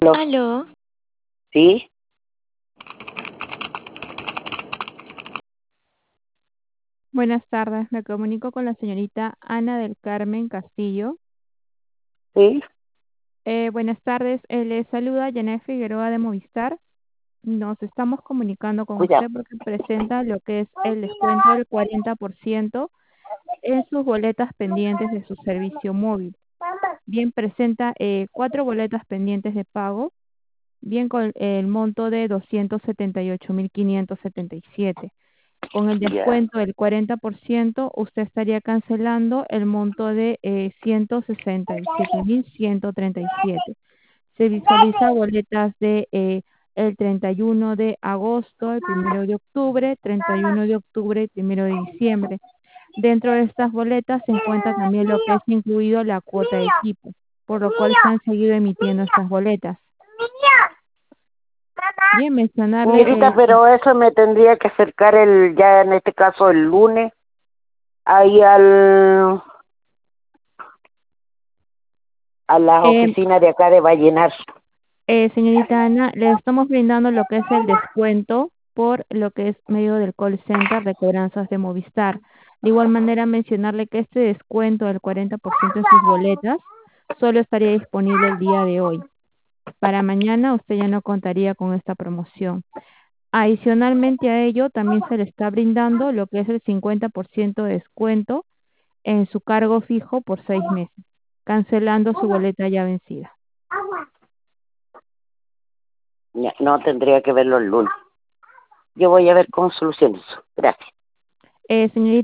Aló, ¿Sí? Buenas tardes, me comunico con la señorita Ana del Carmen Castillo. ¿Sí? Buenas tardes, le saluda Janet Figueroa de Movistar. Nos estamos comunicando con Cuidado. usted porque presenta lo que es el descuento del 40% en sus boletas pendientes de su servicio móvil. Bien, presenta 4 boletas pendientes de pago, bien con el monto de 278.577. Con el Ya. descuento del 40%, usted estaría cancelando el monto de 167.137. Se visualiza boletas de el 31 de agosto, el 1 de octubre, 31 de octubre y 1 de diciembre. Dentro de estas boletas se encuentra también lo que es incluido la cuota de equipo, por lo cual se han seguido emitiendo estas boletas. Bien, mencionarle, Señorita, pero eso me tendría que acercar ya en este caso el lunes, ahí a las eh, oficinas de acá de Vallenar. Señorita Ana, le estamos brindando lo que es el descuento por lo que es medio del call center de cobranzas de Movistar. De igual manera, mencionarle que este descuento del 40% en sus boletas solo estaría disponible el día de hoy. Para mañana usted ya no contaría con esta promoción. Adicionalmente a ello, también se le está brindando lo que es el 50% de descuento en su cargo fijo por 6 meses, cancelando su boleta ya vencida. Ya, no, tendría que verlo el lunes. Yo voy a ver cómo soluciono eso. Gracias. Señorita.